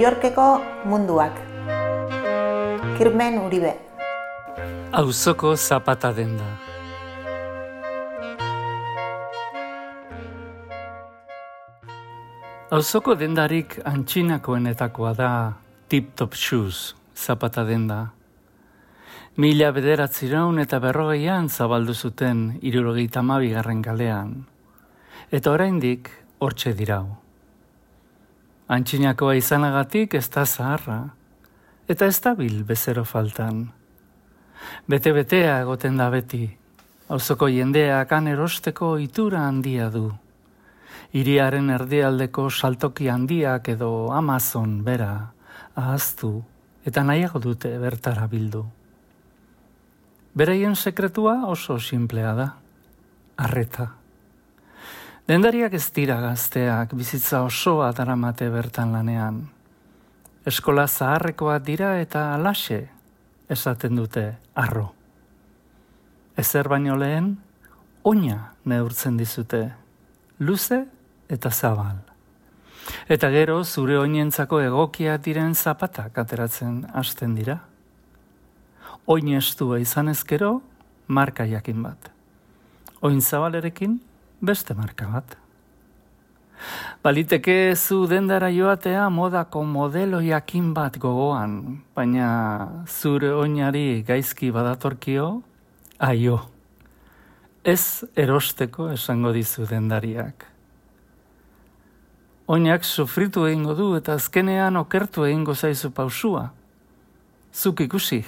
Yorkeko munduak. Kirmen Uribe. Auzoko zapata denda. Auzoko dendarik antxinakoenetakoa da Tip Top Shoes zapata denda. 1940 zabaldu zuten 72. kalean. Eta oraindik hortxe dirau. Antxinakoa izanagatik ez da zaharra, eta ez da bil bezero faltan. Bete-betea egoten da beti, auzoko jendeak han erosteko itura handia du. Hiriaren erdialdeko saltoki handiak edo Amazon bera ahaztu eta nahiago dute bertara bildu. Beraien sekretua oso sinplea da, arreta. Dendariak ez dira gazteak, bizitza osoa daramate bertan lanean. Eskola zaharrekoak dira eta alaxe esaten dute arro. Ezer baino lehen, oina neurtzen dizute, luze eta zabal. Eta gero zure oinentzako egokia diren zapatak ateratzen hasten dira. Oin estua izan ezkero, marka jakin bat. Oin zabalerekin, beste marka bat. Baliteke zu dendara joatea modako modelo jakin bat gogoan, baina zure oinari gaizki badatorkio, aio. Ez erosteko esango dizu dendariak. Oinak sufritu egingo du eta azkenean okertu egingo zaizu pausua. Zuk ikusi.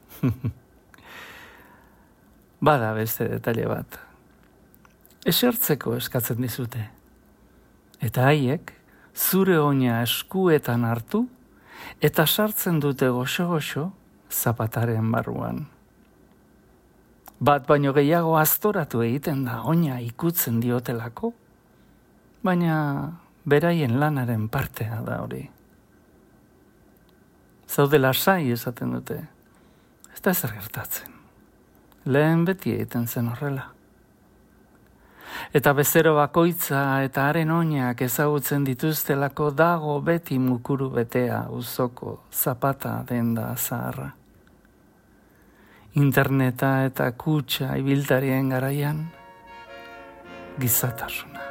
Bada beste detaile bat. Esertzeko eskatzen dizute. Eta haiek, zure oina eskuetan hartu, eta sartzen dute goxo-goxo zapataren barruan. Bat baino gehiago aztoratu egiten da oina ikutzen diotelako, baina beraien lanaren partea da hori. Zaude lasai esaten dute, ez da ezer gertatzen. Lehen beti egiten zen horrela. Eta bezero bakoitza eta haren oinak ezagutzen dituztelako dago beti mukuru betea auzoko zapata denda zaharra. Interneta eta kutxa ibiltarien garaian, gizatasuna.